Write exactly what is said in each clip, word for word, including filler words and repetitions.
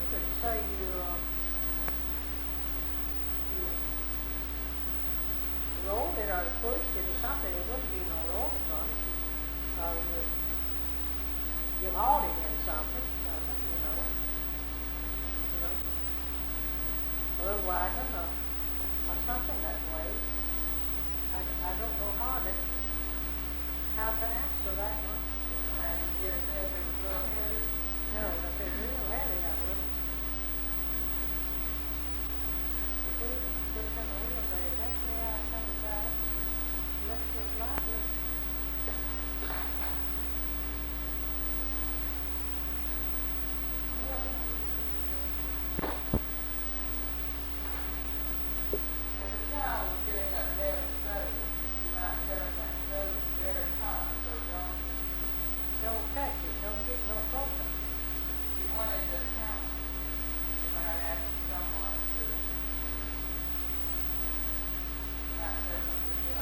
could say you, uh, you rolled it or pushed it or something, it wouldn't be no rolls on it. Uh, you, you hauled it in something, uh, you know, you know, a little wagon or, or something that way. I, I don't know how to, how to answer that one. And you just said it was real heavy. No, if it's real heavy, I wouldn't. If we put it in the wheelbarrow, that's the way I come back. Let's just like it. If the child was getting up there and studying, you might tell him that stove is very hot, so don't, Don't touch it, don't get no closer. if you wanted to count, you might ask someone to, you might tell them to go.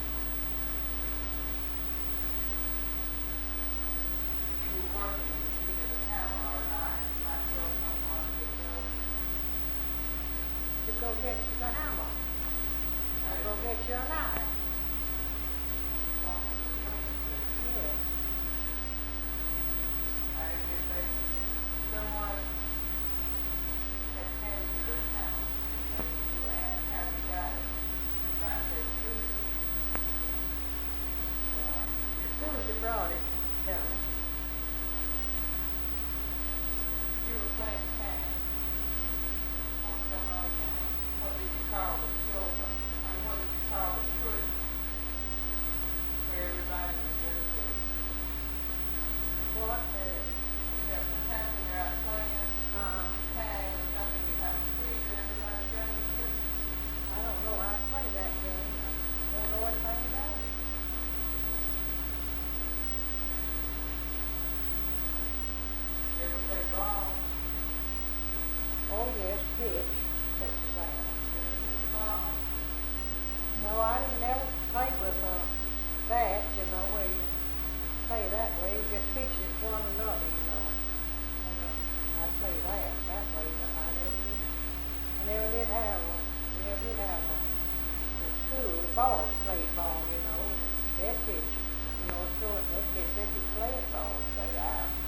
If you were working and you needed a hammer or a knife, you might tell someone to go. To go get you the hammer, or go get you a knife. Someone to go to. Yes. I if they, if someone had handed you a hammer and they, you asked how you got it, you might say, Susan. Uh, your Susie brought it, tell me. You were playing tag on some other game. What did you call the silver? I mean, what did you call the fruit? Where everybody was there for. What, uh, You know, sometimes when you're out playing uh-huh. tag or something, you have a tree that everybody goes to. I don't know how to play that game. I don't know anything about it. You ever play ball? Oh, yes, pitch, such as that. You ever hit the ball? No, I didn't ever play with, uh, that, you know, where you play that way, you just pitch it to one another, you know. And, uh, I play that, that way, but I never did, I never did have one, I never did have one. In school, the boys played ball, you know, they pitch, you know, throw it, they get, they could play it ball, straight out.